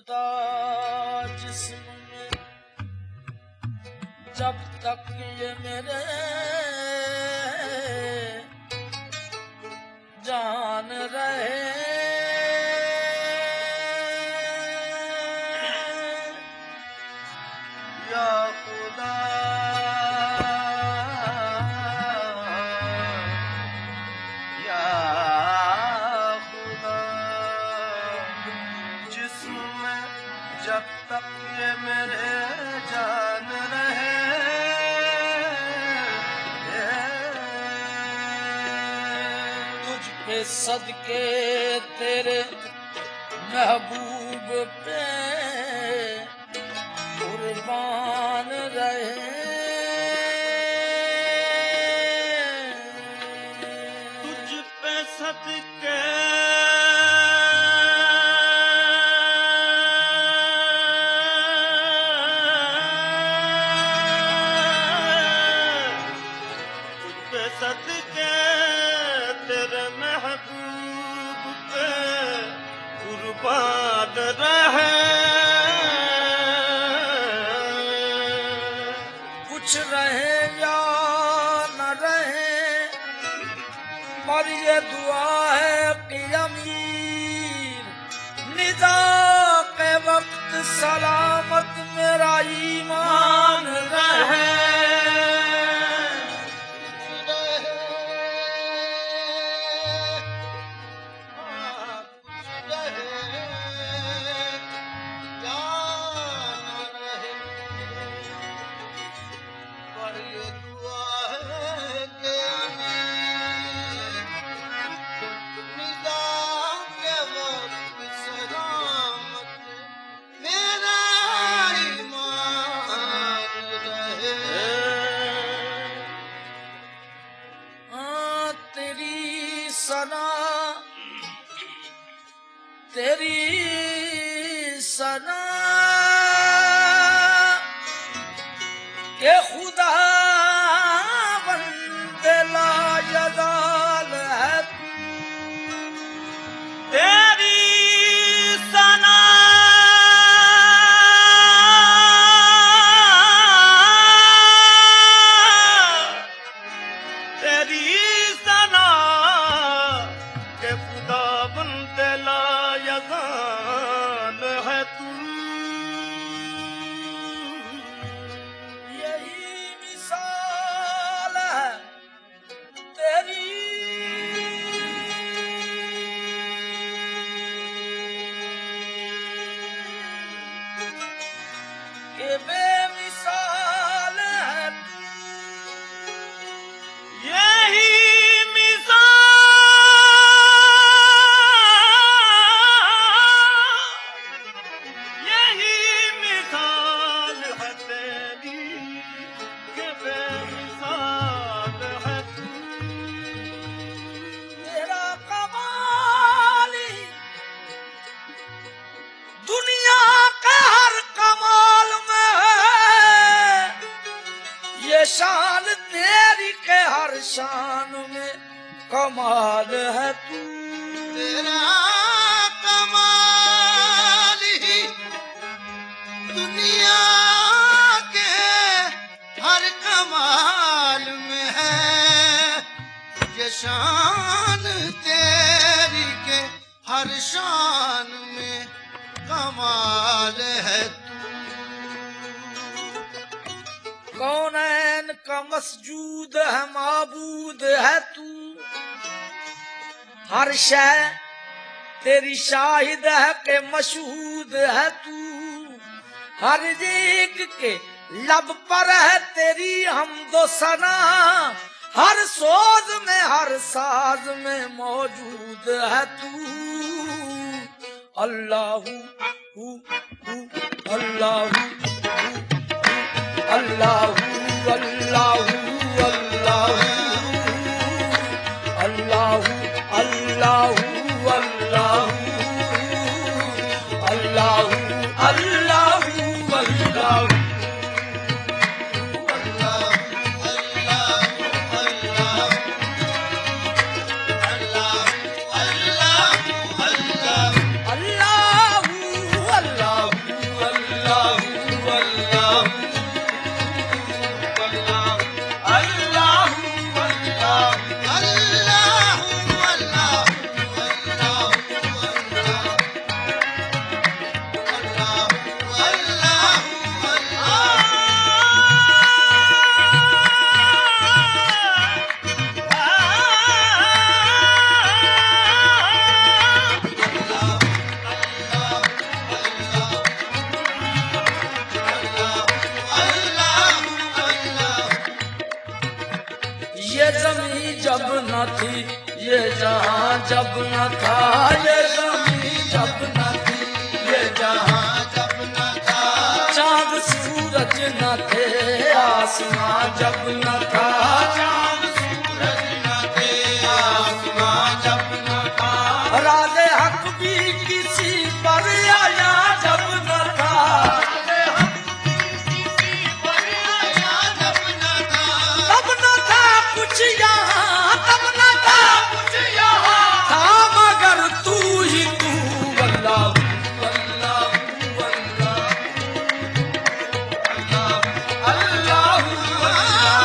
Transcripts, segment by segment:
खुदा जिस्म में जब तक ये मेरे जान रहे या खुदा या खुदा जिस्म जब तक ये मेरे जान रहे तुझ पे सदके तेरे महबूब पे कुर्बान रहे तुझ पे सदके सदके तेरे महबूब पे कुर्बान रहे कुछ रहे या न रहे पर ये दुआ है कि अमीर निदा के वक्त सलामत मेरा ईमान रहे तेरी सना के खुदा बंदे लाजवाल है तेरी सना तेरी सना के खुदा बंदे लाजवाल है तू यही मिसाल है तेरी के बेमिसाल है तू यही मिसाल है तेरी के बेमिसाल है तू तेरा कमाल ही दुनिया के हर कमाल में है ये शान तेरी के हर शान में कमाल है तू तेरा कमाल ही दुनिया के हर कमाल में है ये शान तेरी के हर शान में कमाल है कौनैन का मसजूद है माबूद है तू हर शय तेरी शाहिद है के मशहूद है तू हर एक के लब पर है तेरी हमदो सना हर सोज में हर साज में मौजूद है तू अल्लाहू अल्लाहू अल्लाहू अल्लाहू अल्लाहू अल्लाहू अल्लाहू अल्लाहू अल्लाहू अल्लाहू अल्लाहू न थी ये जहां जब न था, ये जमीन जब न थी ये जहां जब न था, चांद सूरज न थे आसमां जब न था, चांद सूरज न थे आसमां जब न था, राज़े हक भी किसी पर आया जब न था, तब न था कुछ यहाँ, तब न था कुछ यहाँ, था मगर तू ही तू। अल्लाह अल्लाह अल्लाह अल्लाह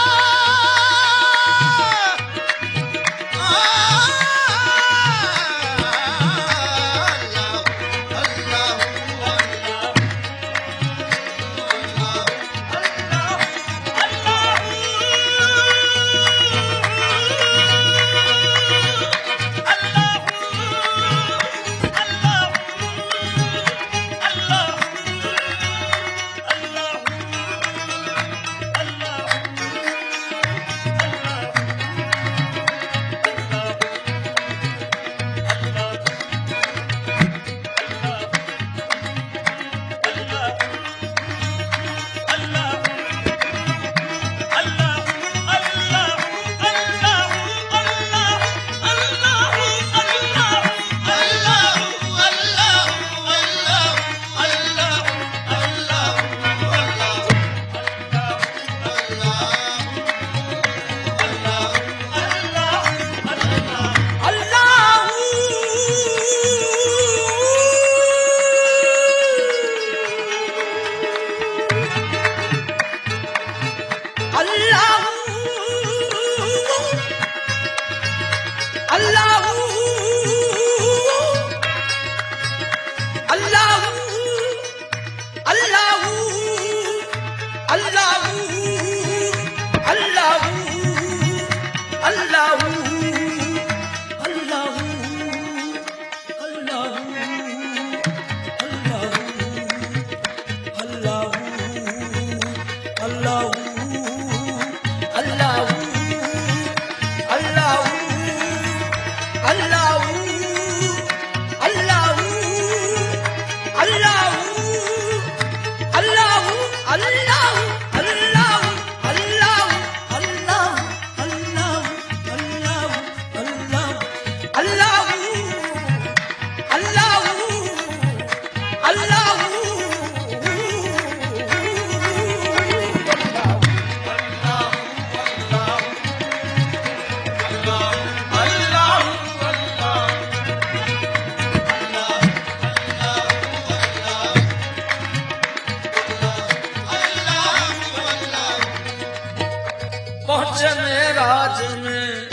पहुंचे मेराज में,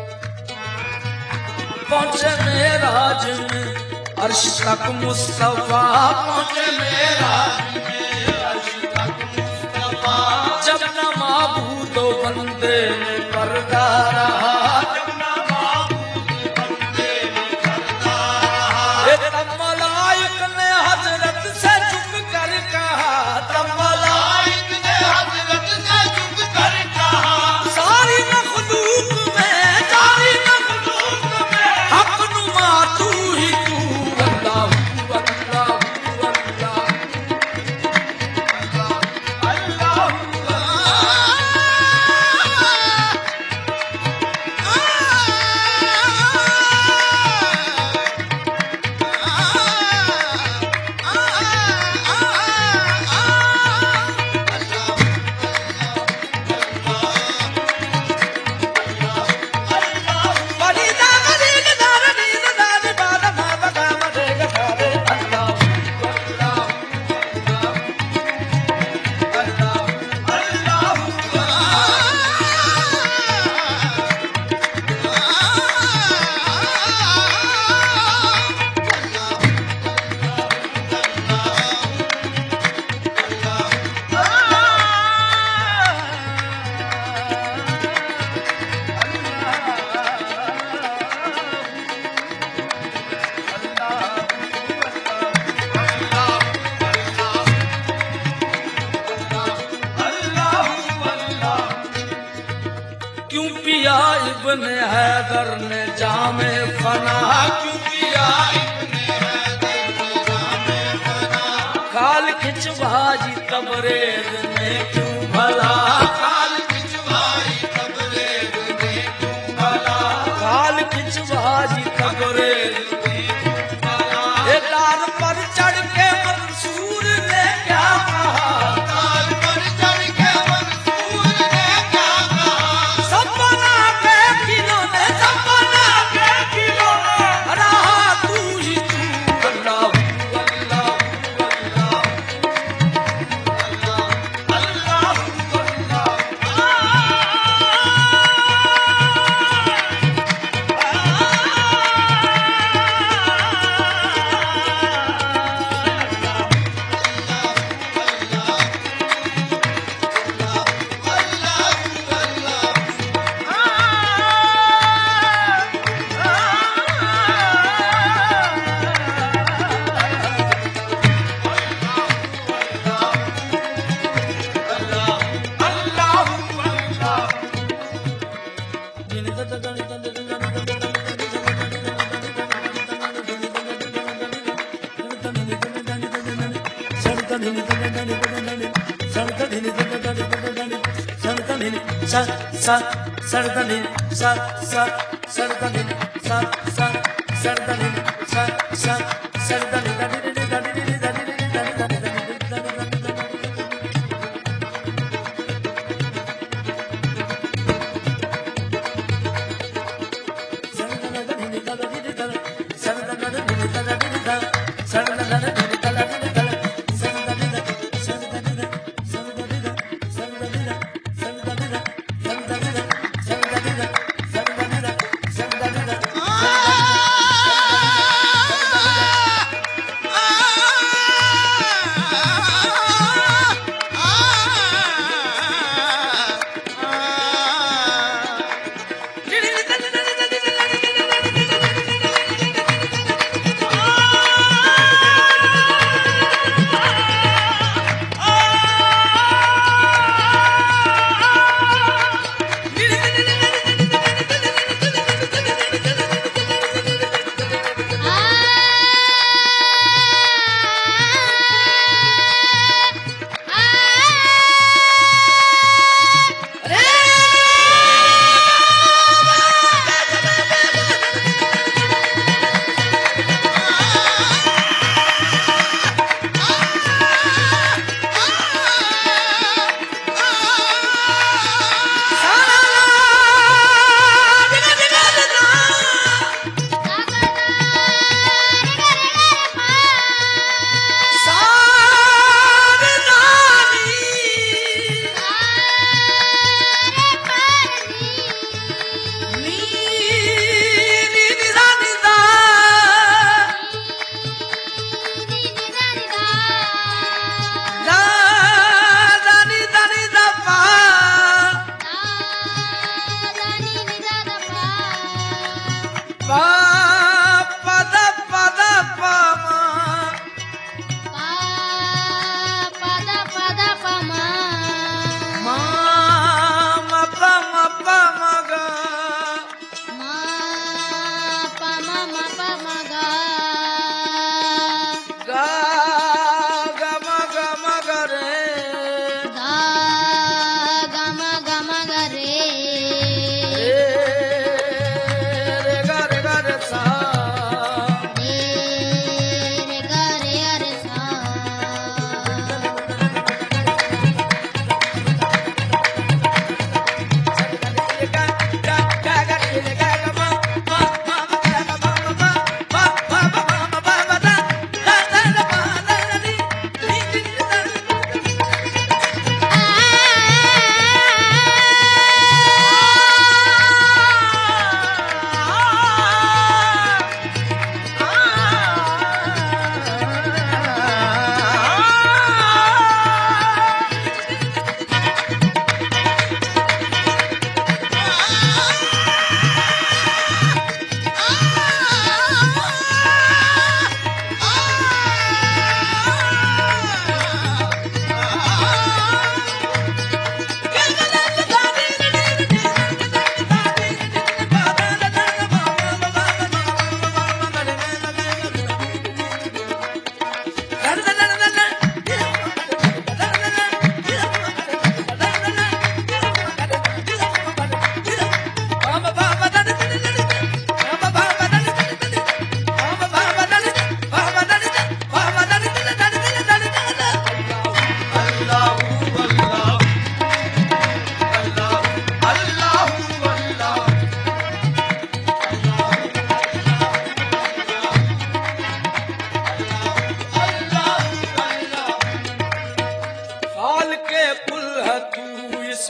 पहुंचे मेराज में अर्श तक मुस्तफा, पहुंचे मेराज में अर्श तक मुस्तफा, जब न माबूदो बंदे में पर्दा रहा, जब न माबूद बंदे में पर्दा रहा, तब मलाइक ने हजरत से झुक कर कहा, तब मलाइक ने हजरत से झुक कर कहा, सारी मखलूक में, सारी मखलूक में हक नुमा तू ही तू। अल्लाह अल्लाह अल्लाह इब्ने हैदर ने जामे फना क्यों किया इब्ने हैदर ने जामे फना काल खिंच भाजी तबरेज ने क्यों भला काल खिंचवाई तबरेज ने क्यों भला काल खिंच भाजी तबरेज ये डार पर चढ़ के मंसूर ने क्या कहा ताल पर चढ़ के मंसूर ने क्या कहा सपना के किलों ने सपना के किलों ने रहा तू ही तू अल्लाह अल्लाह अल्लाह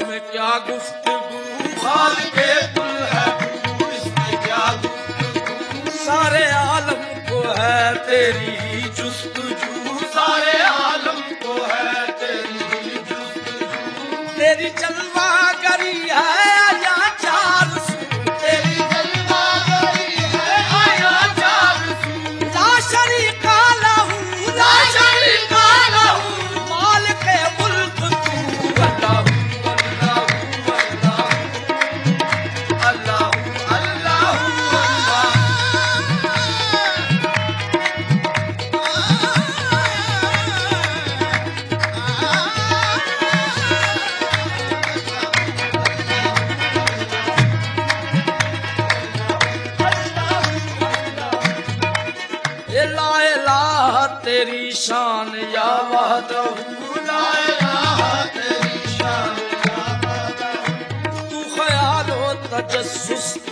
इसमें क्या गुफ्तगू खाल के कुल है तू, इसमें क्या गुफ्तगू। सारे आलम को है तेरी जुस्तजू सारे आलम को है तेरी जुस्तजू। तेरी जलवागरी है या चार सू तेरी जलवागरी है आया चार सू। ला शरीका लहू ला शरीका लहू। मालिक मुल्क तू अल्लाह अल्लाह अल्लाह अल्लाह। इला इला तेरी शान या वहदहू ला इलाहा तेरी शान या वहदहू। तू ख्याल हो तजस्सुस